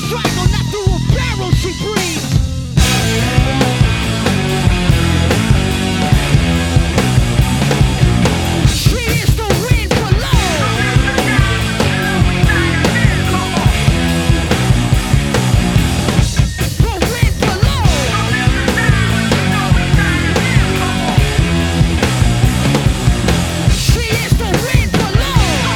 strangle, not through a barrel she breathes. She is the wind below. The wind below. She is the wind below.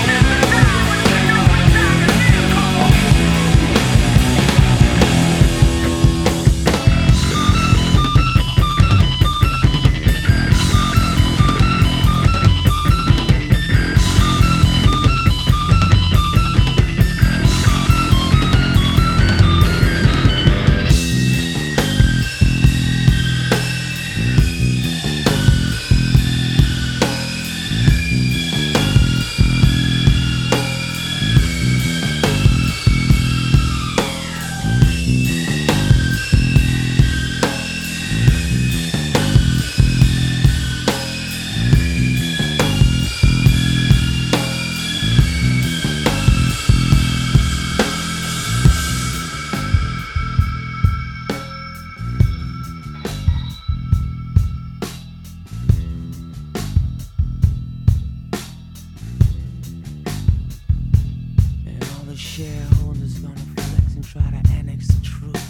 Shareholders gonna flex and try to annex the truth.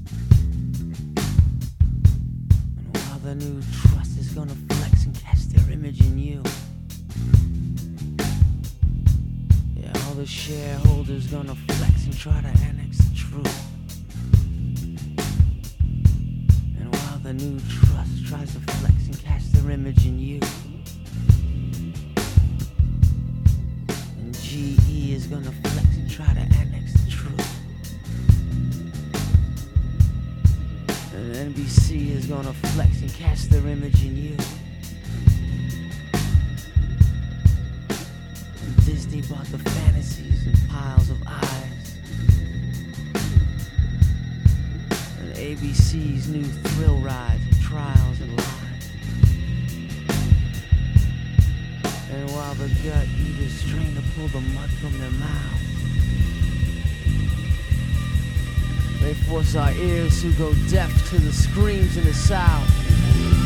And while the new trust is gonna flex and cast their image in you. Yeah, all the shareholders gonna flex and try to annex the truth. And while the new trust tries to flex and cast their image in you. And GE is gonna flex and try to annex the truth. And NBC is gonna flex and cast their image in you. And Disney bought the fantasies and piles of eyes. And ABC's new thrill rides and trials and lies. And while the gut eaters strain to pull the mud from their mouths, they force our ears to go deaf to the screams in the South.